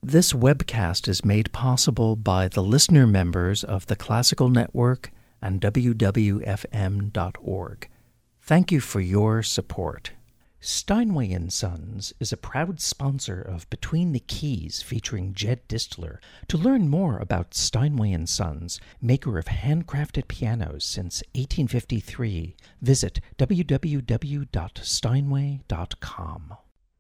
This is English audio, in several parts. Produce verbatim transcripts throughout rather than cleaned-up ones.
This webcast is made possible by the listener members of the Classical Network and W W F M dot org. Thank you for your support. Steinway and Sons is a proud sponsor of Between the Keys featuring Jed Distler. To learn more about Steinway and Sons, maker of handcrafted pianos since eighteen fifty-three, visit w w w dot steinway dot com.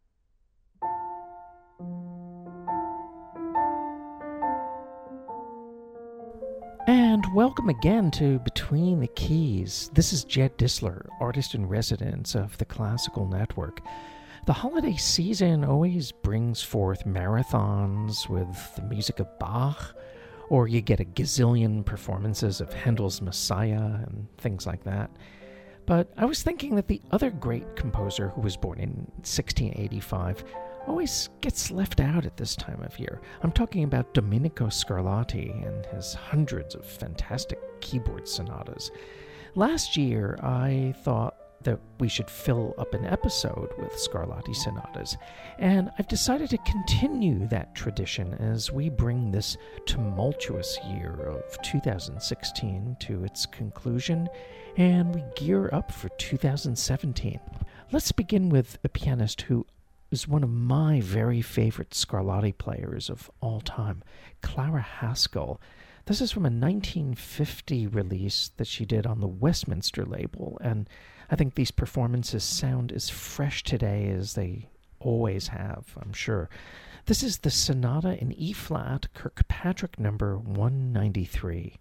And welcome again to Between the Keys. This is Jed Distler, artist in residence of the Classical Network. The holiday season always brings forth marathons with the music of Bach, or you get a gazillion performances of Handel's Messiah and things like that. But I was thinking that the other great composer who was born in sixteen eighty-five always gets left out at this time of year. I'm talking about Domenico Scarlatti and his hundreds of fantastic keyboard sonatas. Last year, I thought that we should fill up an episode with Scarlatti sonatas, and I've decided to continue that tradition as we bring this tumultuous year of two thousand sixteen to its conclusion, and we gear up for two thousand seventeen. Let's begin with a pianist who is one of my very favorite Scarlatti players of all time, Clara Haskell. This is from a nineteen fifty release that she did on the Westminster label, and I think these performances sound as fresh today as they always have, I'm sure. This is the Sonata in E-flat, Kirkpatrick number one ninety-three.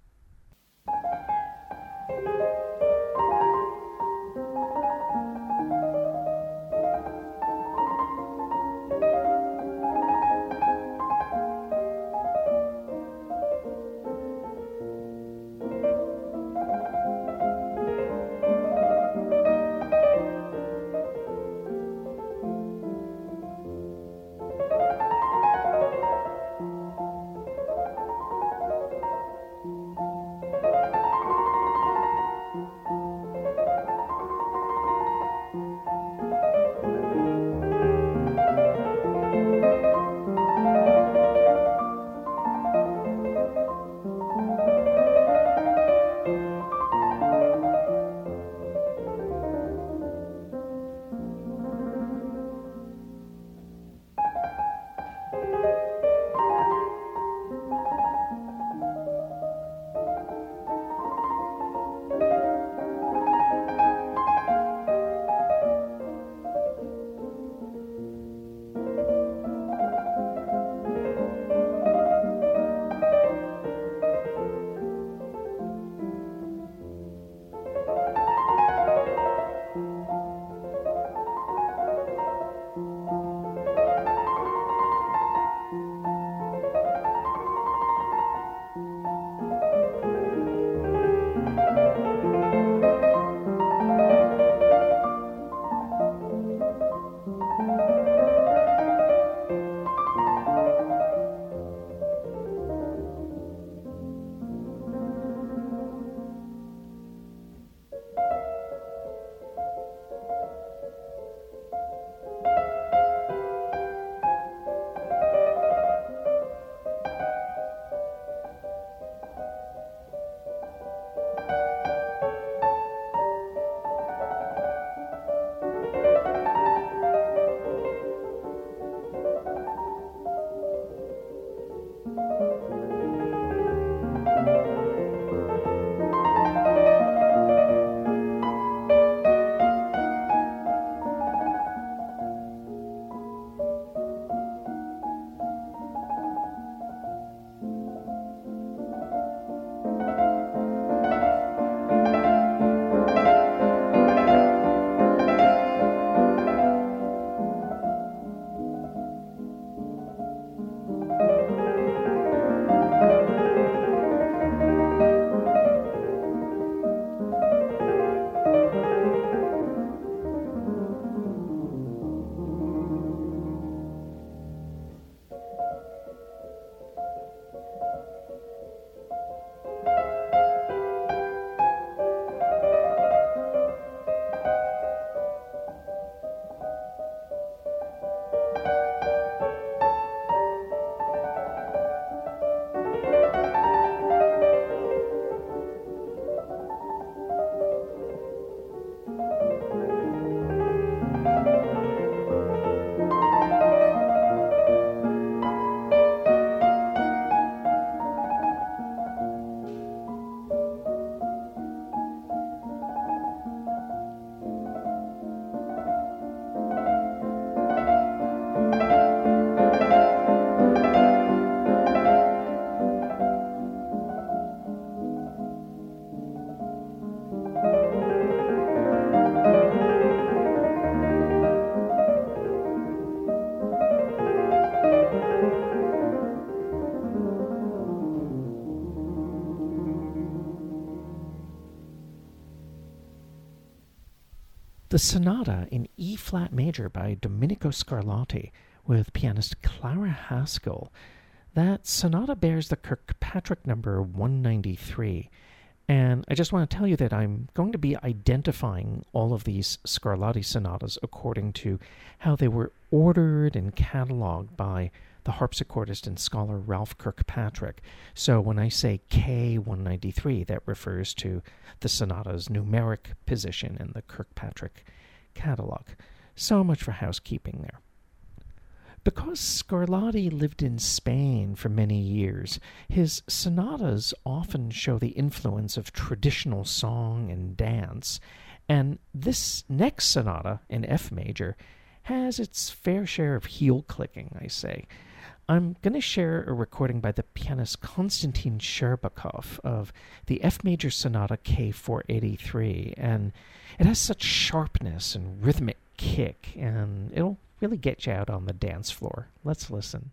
the Sonata in E-flat major by Domenico Scarlatti with pianist Clara Haskell. That sonata bears the Kirkpatrick number one ninety-three. And I just want to tell you that I'm going to be identifying all of these Scarlatti sonatas according to how they were ordered and cataloged by the harpsichordist and scholar Ralph Kirkpatrick. So when I say K one ninety-three, that refers to the sonata's numeric position in the Kirkpatrick catalog. So much for housekeeping there. Because Scarlatti lived in Spain for many years, his sonatas often show the influence of traditional song and dance, and this next sonata in F major has its fair share of heel-clicking, I say. I'm going to share a recording by the pianist Konstantin Sherbakov of the F major sonata K four eighty-three, and it has such sharpness and rhythmic kick, and it'll really get you out on the dance floor. Let's listen.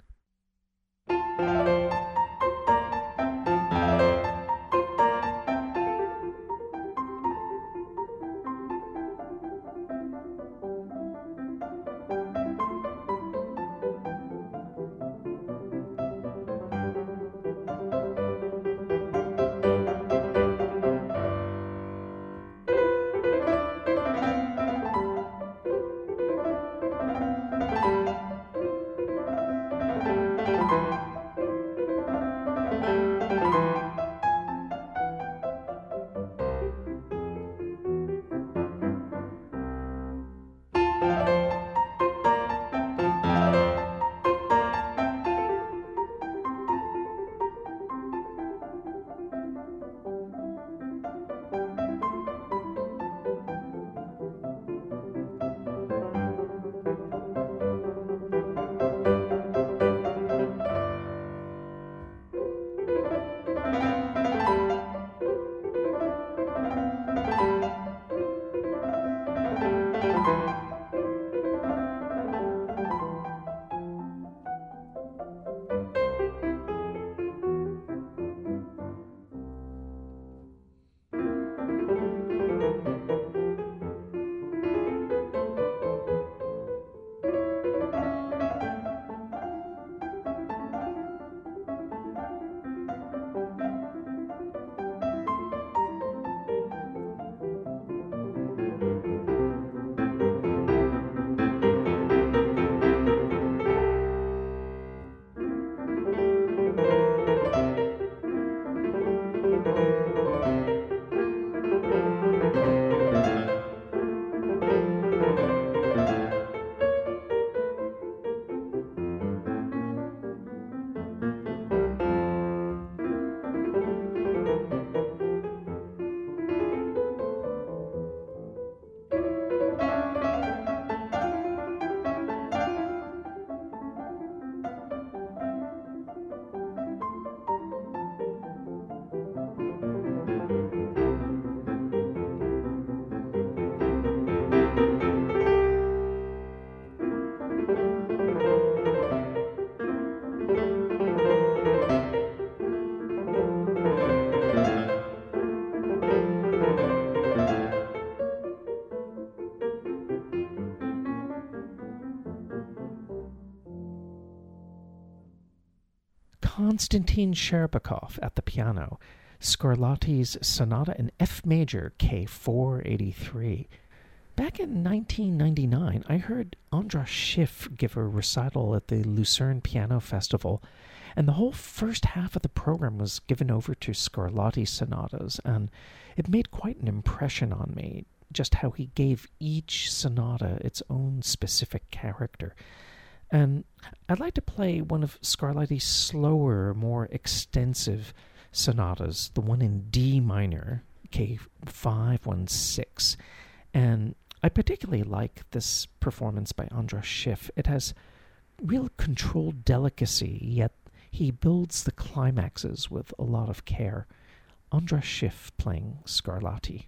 Konstantin Sherbakov at the piano, Scarlatti's Sonata in F major K four eighty-three. Back in nineteen ninety-nine, I heard Andras Schiff give a recital at the Lucerne Piano Festival, and the whole first half of the program was given over to Scarlatti sonatas, and it made quite an impression on me, just how he gave each sonata its own specific character. And I'd like to play one of Scarlatti's slower, more extensive sonatas, the one in D minor, K five sixteen. And I particularly like this performance by Andras Schiff. It has real controlled delicacy, yet he builds the climaxes with a lot of care. Andras Schiff playing Scarlatti.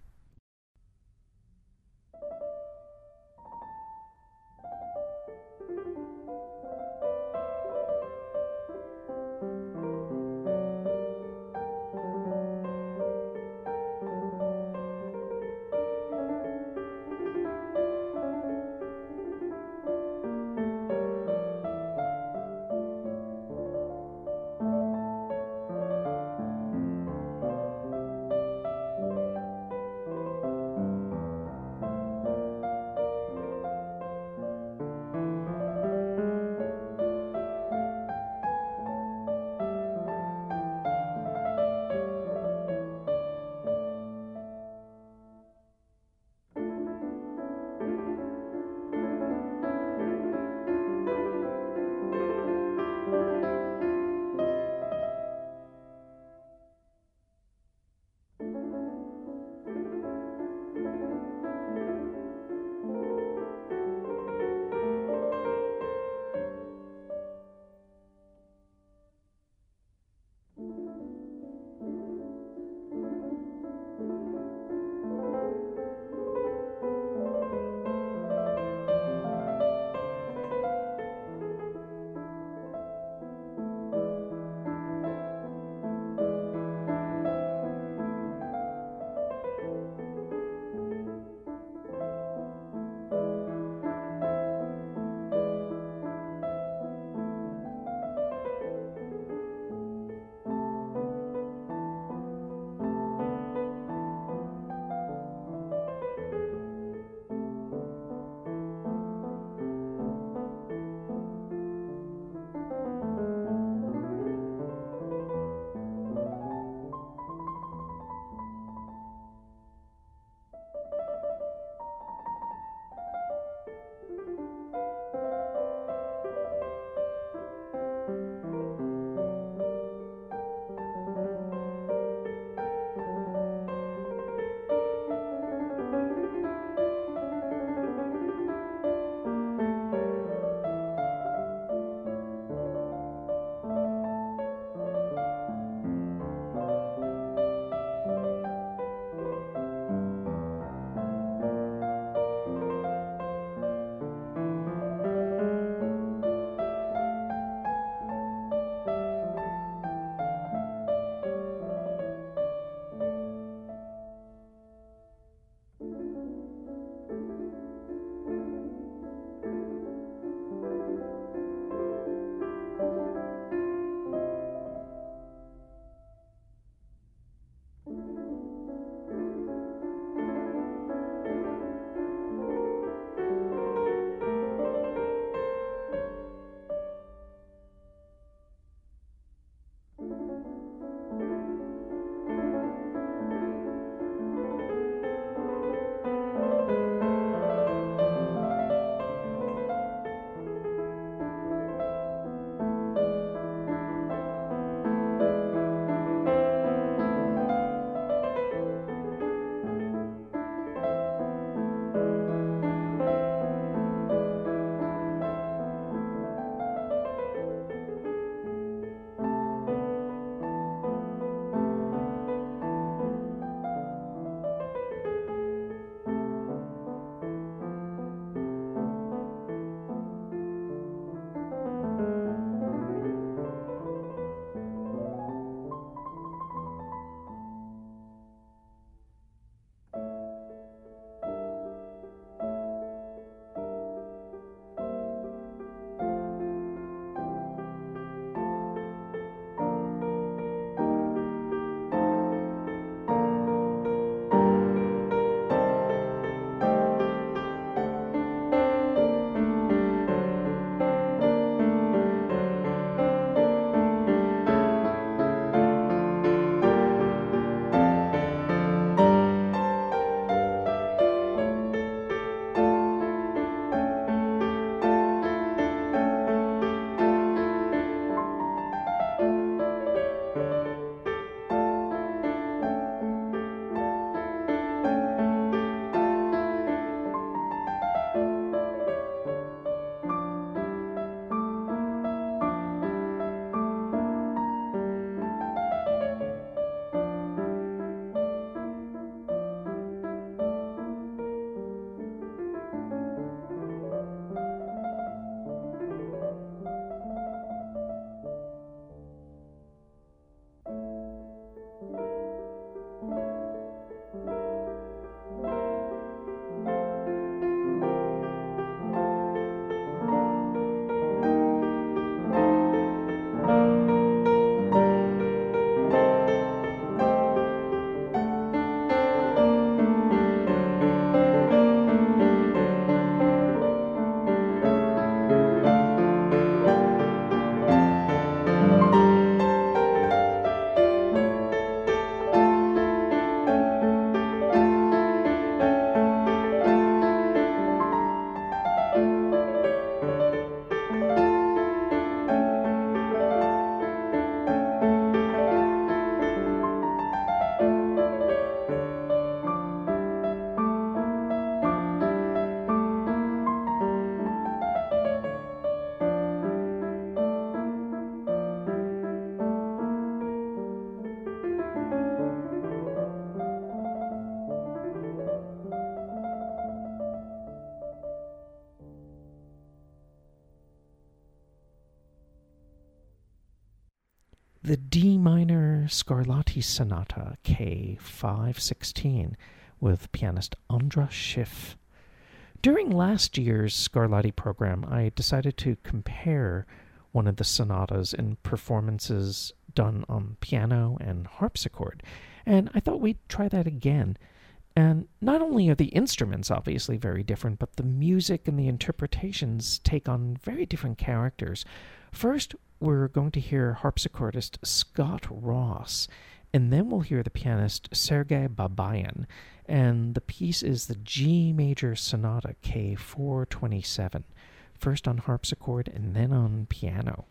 the D minor Scarlatti Sonata K five sixteen with pianist Andras Schiff. During last year's Scarlatti program, I decided to compare one of the sonatas in performances done on piano and harpsichord, and I thought we'd try that again. And not only are the instruments obviously very different, but the music and the interpretations take on very different characters. First, we're going to hear harpsichordist Scott Ross, and then we'll hear the pianist Sergei Babayan, and the piece is the G major Sonata K four twenty-seven, first on harpsichord and then on piano.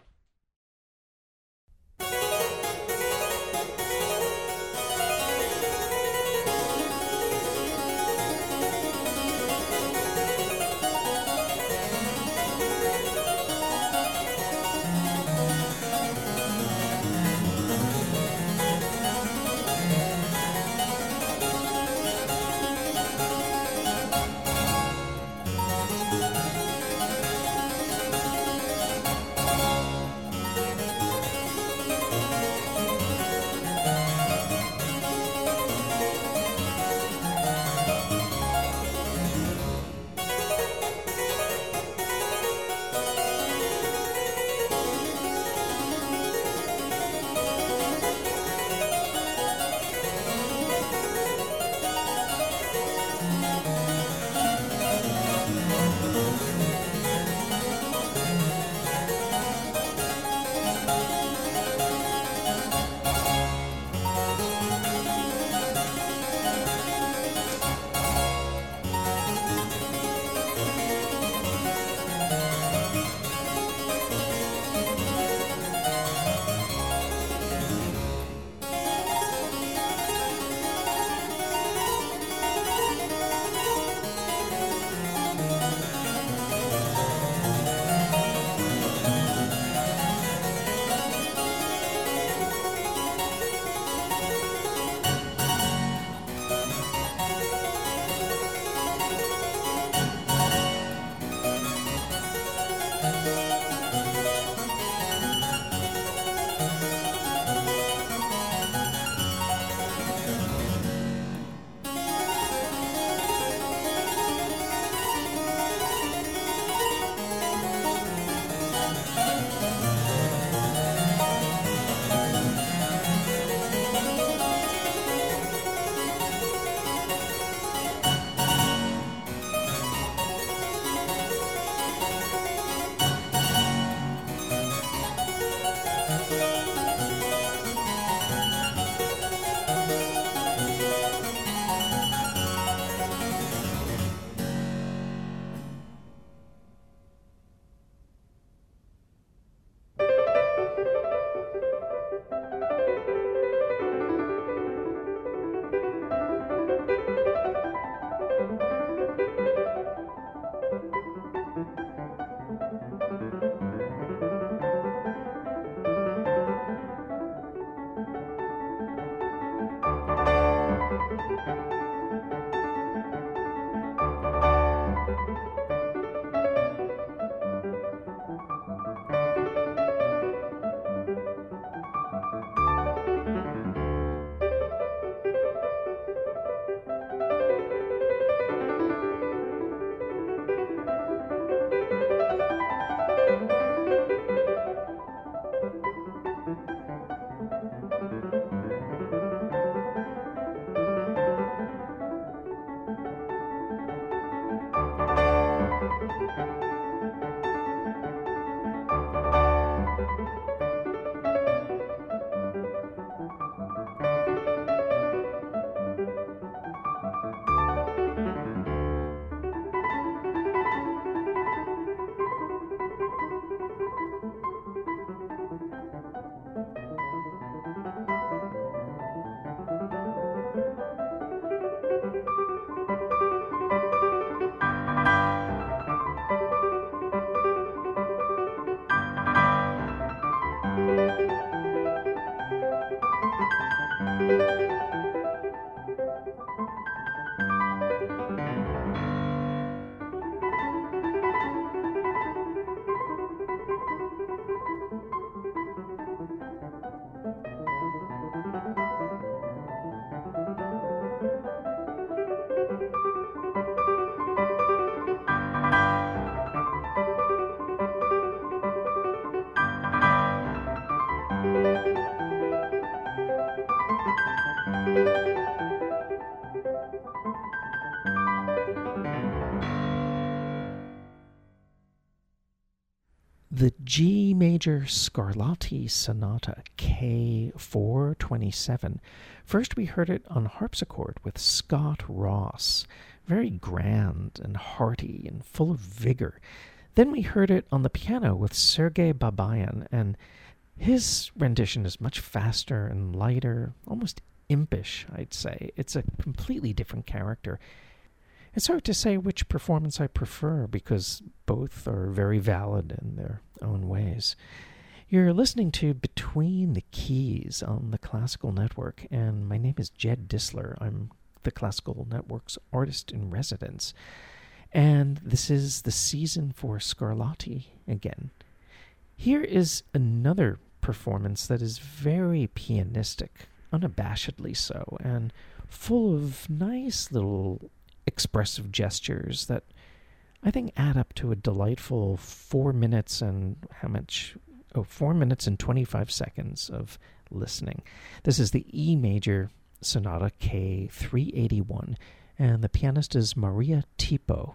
The G major Scarlatti Sonata K four twenty-seven. First we heard it on harpsichord with Scott Ross, very grand and hearty and full of vigor. Then we heard it on the piano with Sergei Babayan, and his rendition is much faster and lighter, almost impish, I'd say. It's a completely different character. It's hard to say which performance I prefer because both are very valid in their own ways. You're listening to Between the Keys on the Classical Network, and my name is Jed Disler. I'm the Classical Network's artist in residence, and this is the season for Scarlatti again. Here is another performance that is very pianistic, unabashedly so, and full of nice little expressive gestures that I think add up to a delightful four minutes and how much? Oh, four minutes and twenty-five seconds of listening. This is the E major Sonata K three eighty-one, and the pianist is Maria Tipo.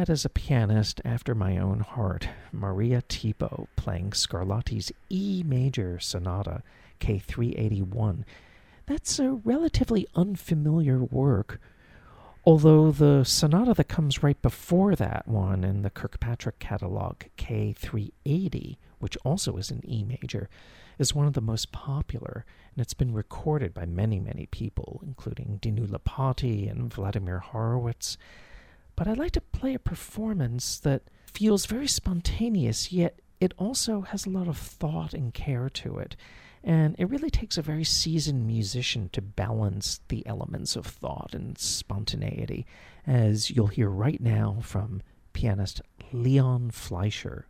that is a pianist after my own heart, Maria Tipo, playing Scarlatti's E major sonata, K three eighty-one. That's a relatively unfamiliar work, although the sonata that comes right before that one in the Kirkpatrick catalog, K three eighty, which also is in E major, is one of the most popular, and it's been recorded by many, many people, including Dinu Lipati and Vladimir Horowitz. But I'd like to play a performance that feels very spontaneous, yet it also has a lot of thought and care to it. And it really takes a very seasoned musician to balance the elements of thought and spontaneity, as you'll hear right now from pianist Leon Fleischer.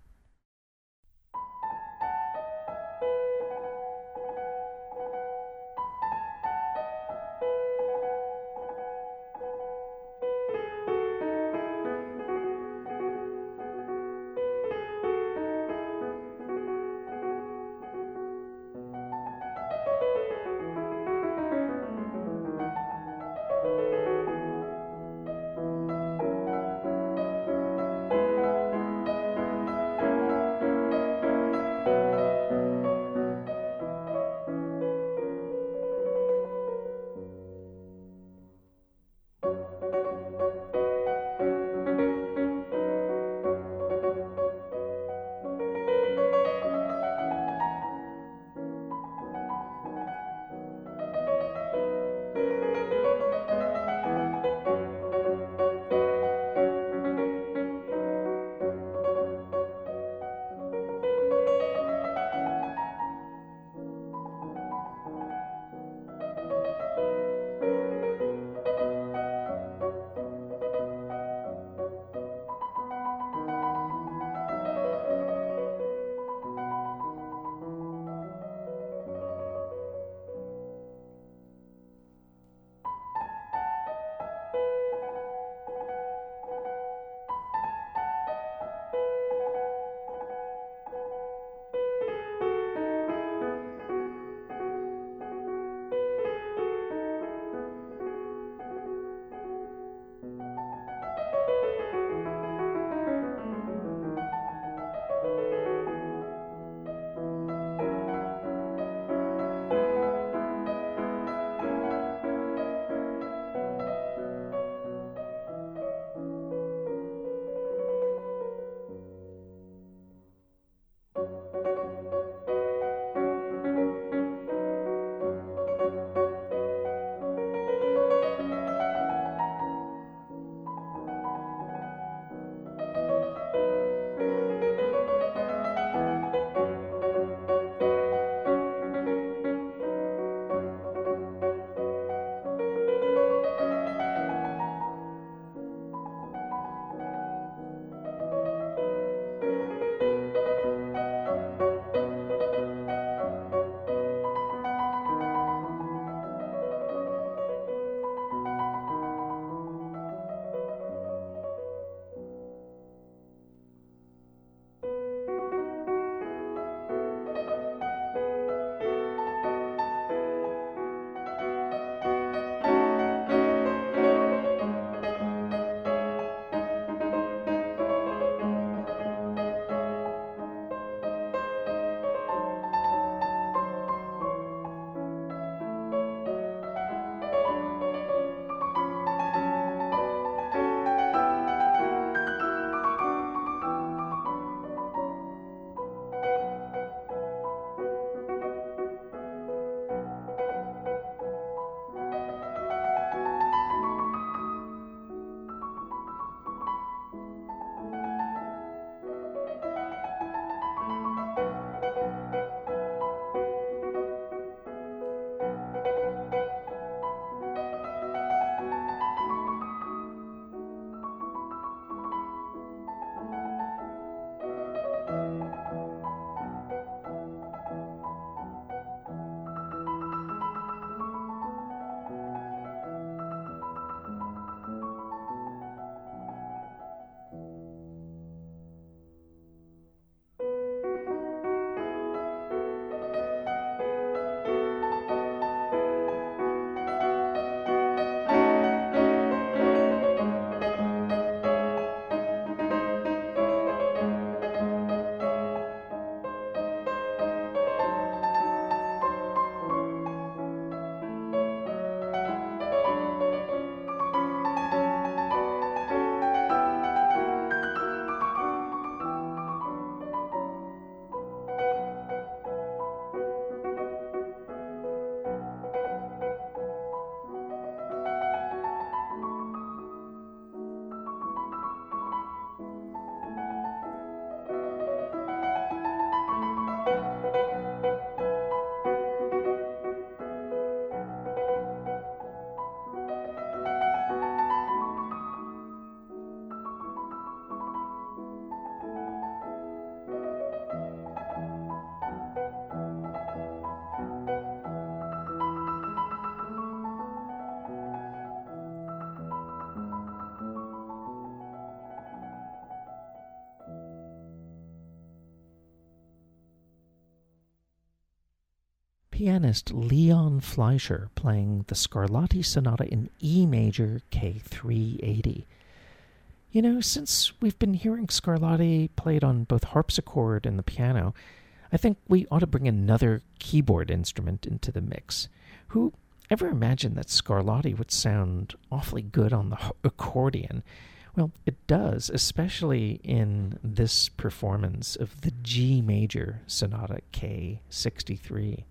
pianist Leon Fleischer playing the Scarlatti Sonata in E major K three eighty. You know, since we've been hearing Scarlatti played on both harpsichord and the piano, I think we ought to bring another keyboard instrument into the mix. Who ever imagined that Scarlatti would sound awfully good on the accordion? Well, it does, especially in this performance of the G major Sonata K sixty-three.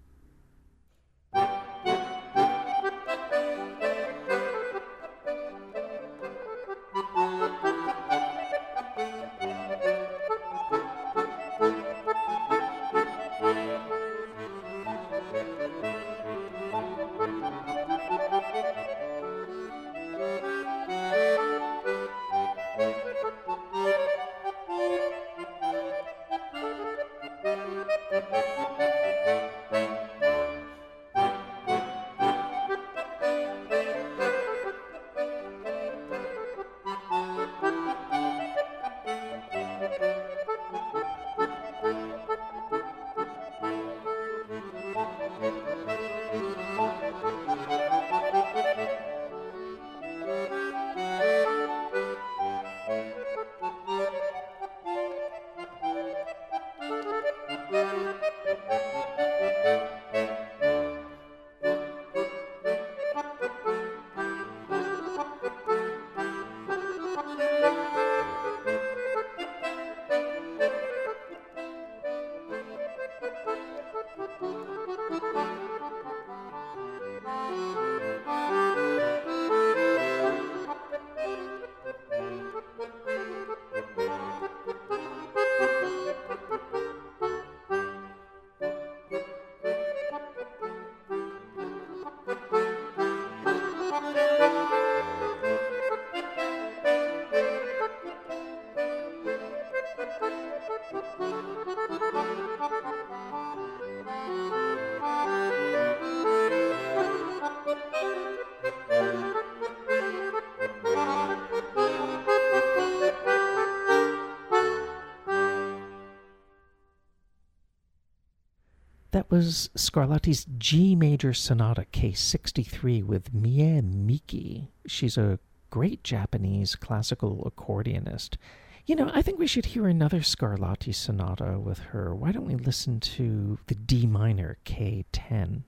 That was Scarlatti's G major Sonata K sixty-three with Mie Miki. She's a great Japanese classical accordionist. You know, I think we should hear another Scarlatti sonata with her. Why don't we listen to the D minor K ten?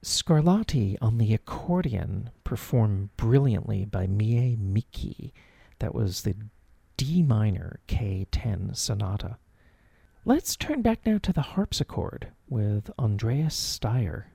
Scarlatti on the accordion, performed brilliantly by Mie Miki. That was the D minor K ten sonata. Let's turn back now to the harpsichord with Andreas Steyr.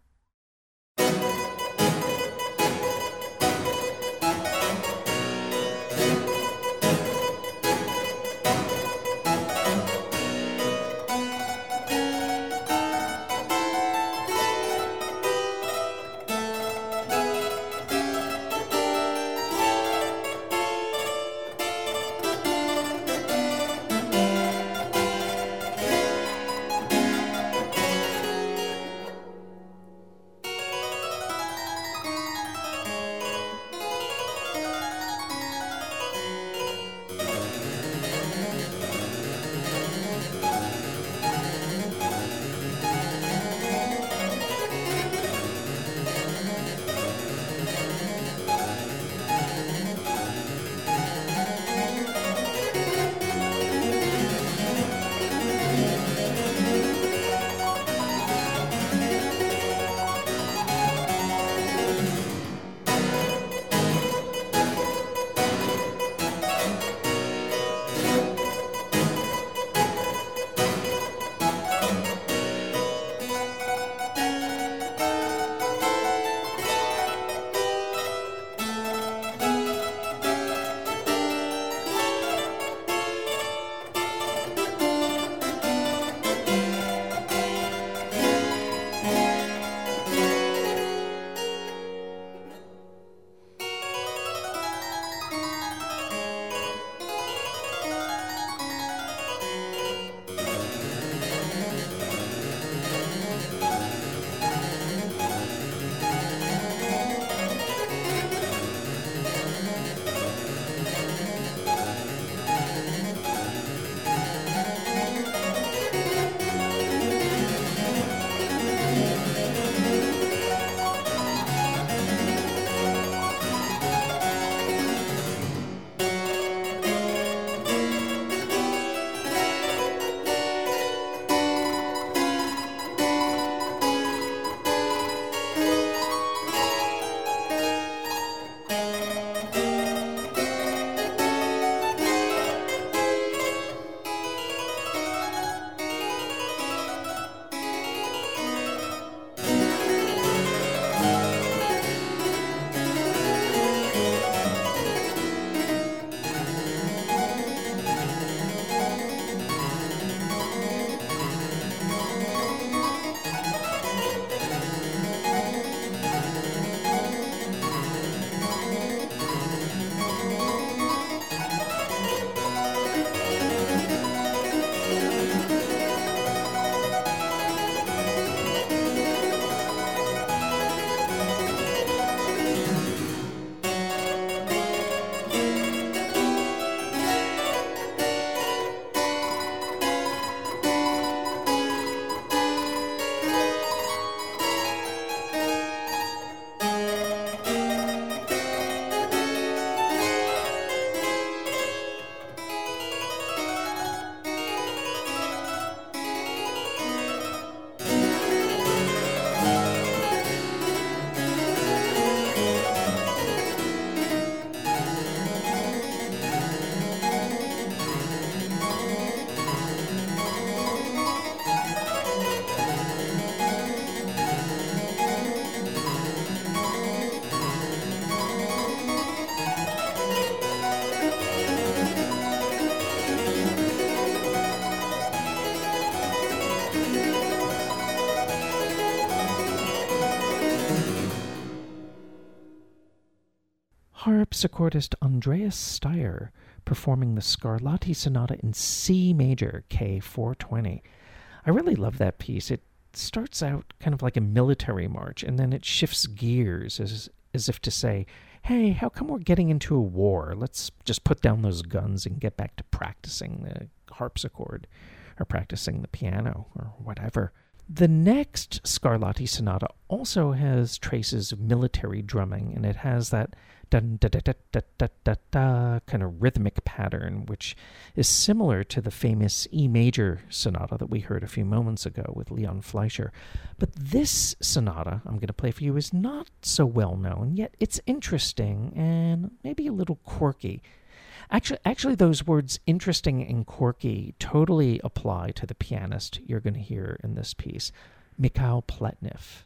Harpsichordist Andreas Steyr performing the Scarlatti Sonata in C major, K four twenty. I really love that piece. It starts out kind of like a military march, and then it shifts gears as, as if to say, hey, how come we're getting into a war? Let's just put down those guns and get back to practicing the harpsichord or practicing the piano or whatever. The next Scarlatti sonata also has traces of military drumming, and it has that dun da da da da da da da kind of rhythmic pattern, which is similar to the famous E major sonata that we heard a few moments ago with Leon Fleischer. But this sonata I'm going to play for you is not so well known, yet it's interesting and maybe a little quirky. Actually, actually, those words interesting and quirky totally apply to the pianist you're going to hear in this piece, Mikhail Pletnev.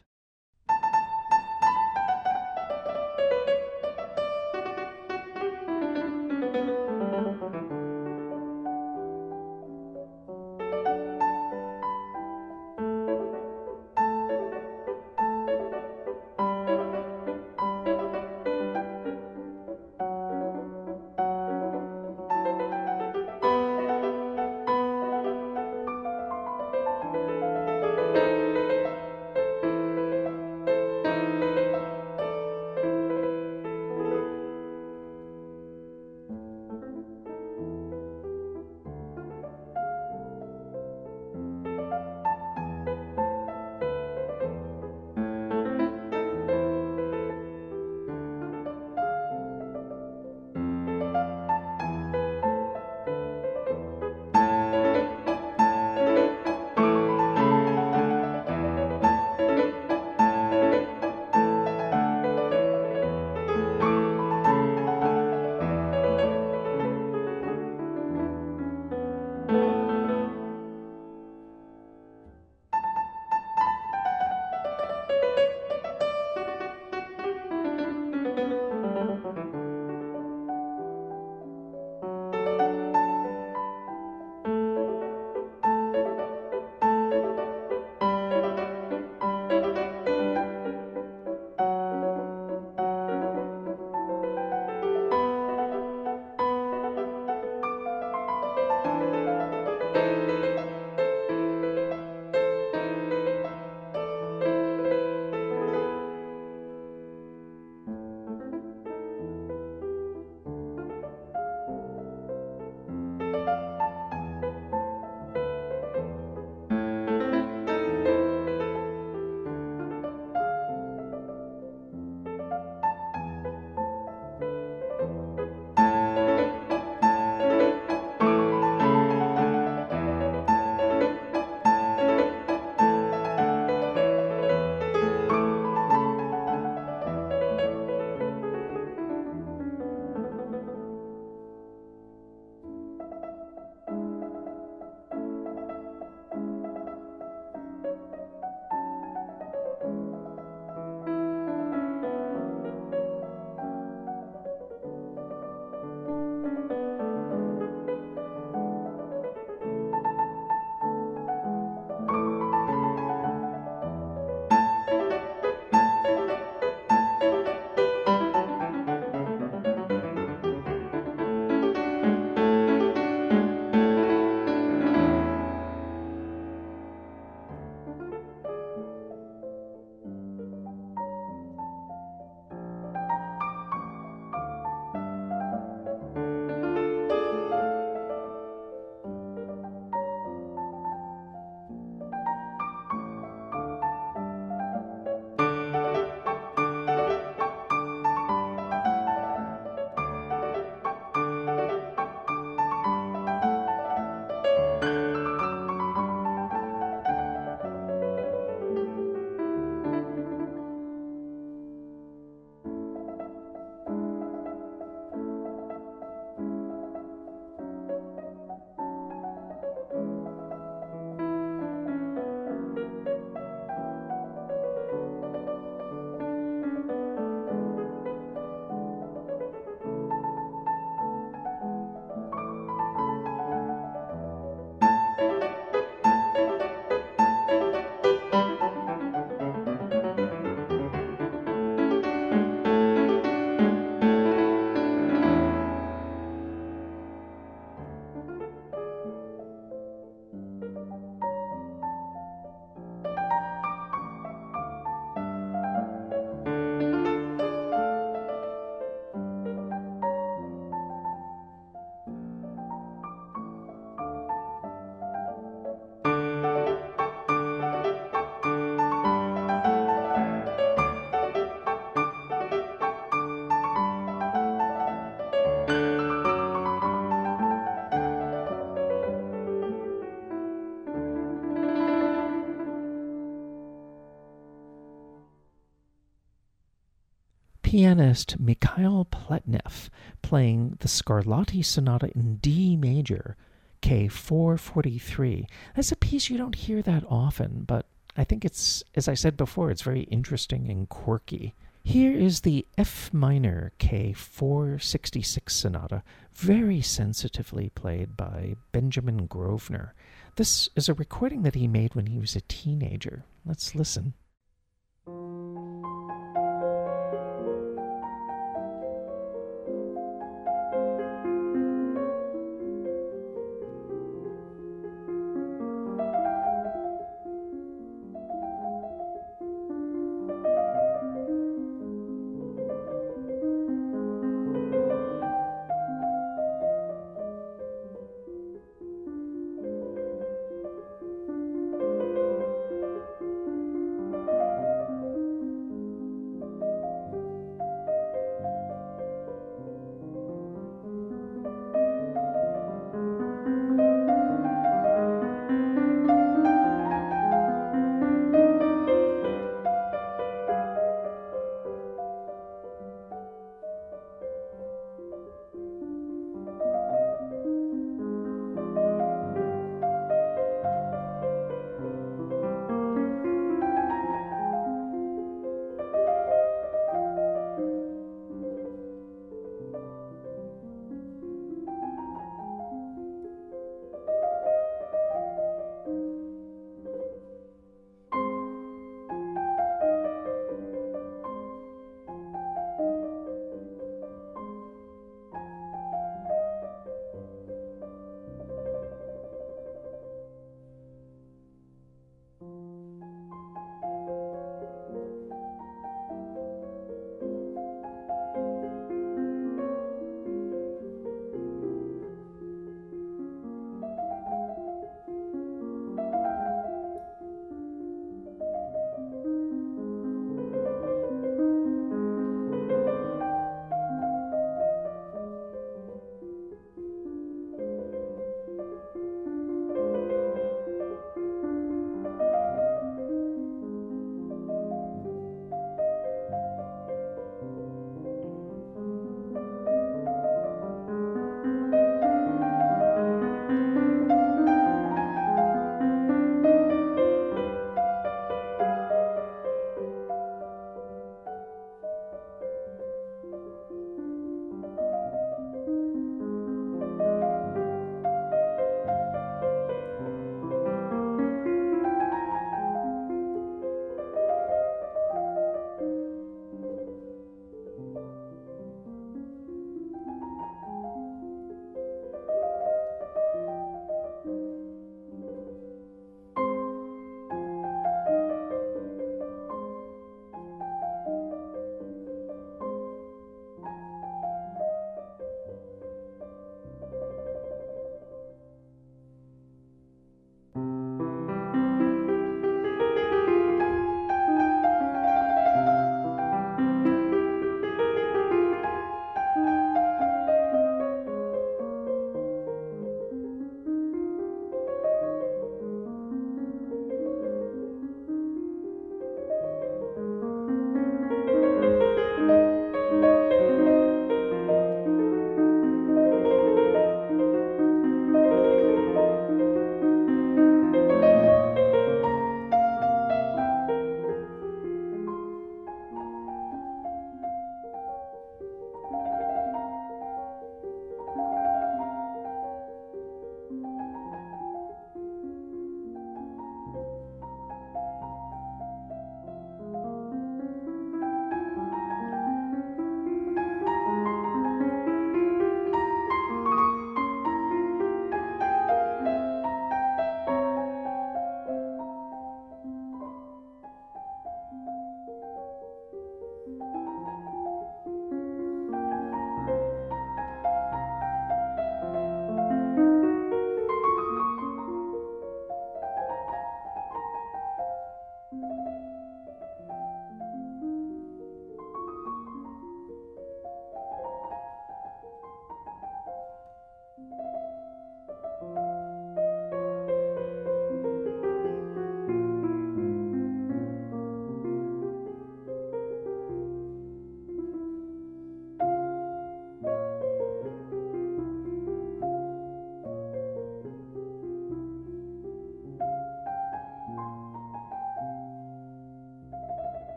pianist Mikhail Pletnev playing the Scarlatti Sonata in D major, K four forty-three. That's a piece you don't hear that often, but I think it's, as I said before, it's very interesting and quirky. Here is the F minor K four sixty-six Sonata, very sensitively played by Benjamin Grosvenor. This is a recording that he made when he was a teenager. Let's listen.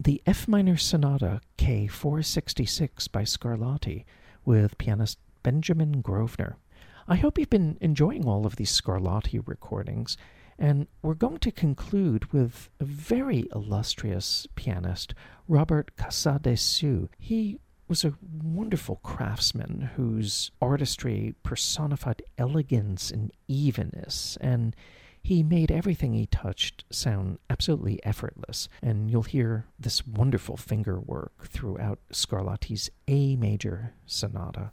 the F minor Sonata K four sixty-six by Scarlatti with pianist Benjamin Grosvenor. I hope you've been enjoying all of these Scarlatti recordings, and we're going to conclude with a very illustrious pianist, Robert Casadessus. He was a wonderful craftsman whose artistry personified elegance and evenness, and he made everything he touched sound absolutely effortless. And you'll hear this wonderful finger work throughout Scarlatti's A major sonata.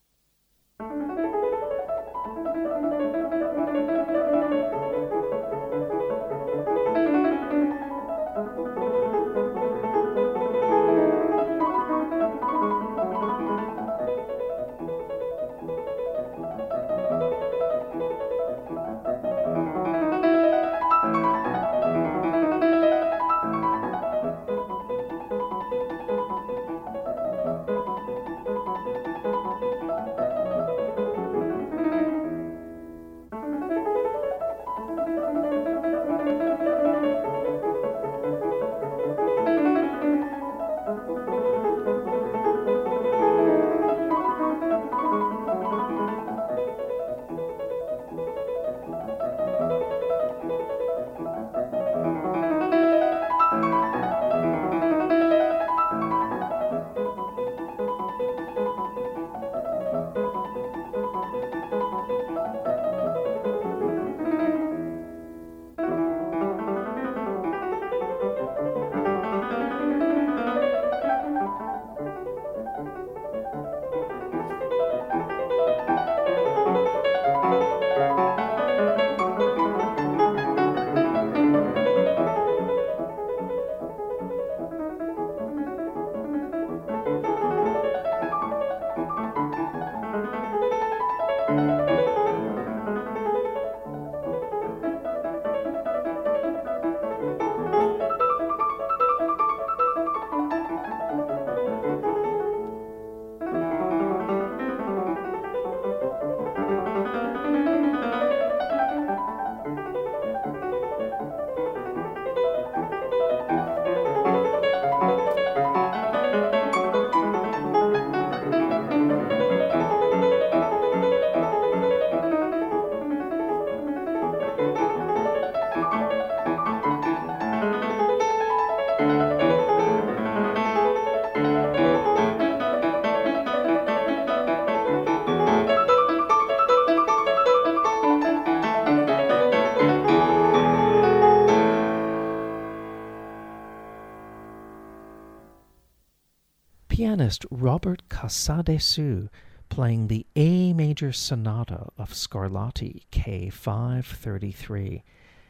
Pianist Robert Casadessus playing the A major sonata of Scarlatti K five thirty-three.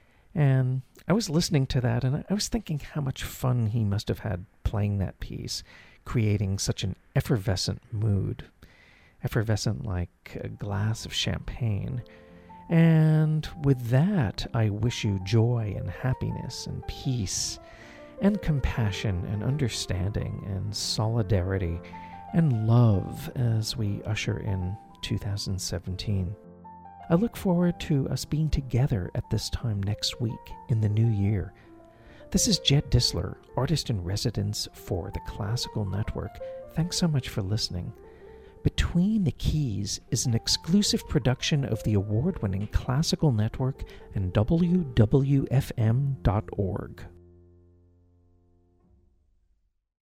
And I was listening to that and I was thinking how much fun he must have had playing that piece, creating such an effervescent mood. Effervescent like a glass of champagne. And with that, I wish you joy and happiness and peace and compassion and understanding and solidarity and love as we usher in two thousand seventeen. I look forward to us being together at this time next week in the new year. This is Jed Disler, artist in residence for the Classical Network. Thanks so much for listening. Between the Keys is an exclusive production of the award-winning Classical Network and W W F M dot org.